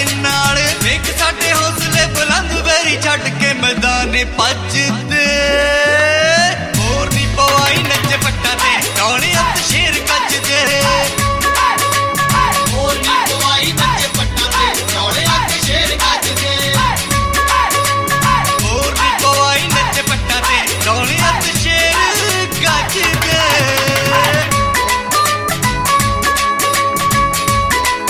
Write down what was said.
ਸਾਡੇ ਨਾਲ ਵੇਖ ਸਾਡੇ ਹੌਸਲੇ ਬੁਲੰਦ ਵੈਰੀ ਛੱਡ ਕੇ ਮੈਦਾਨੇ ਭੱਜਦੇ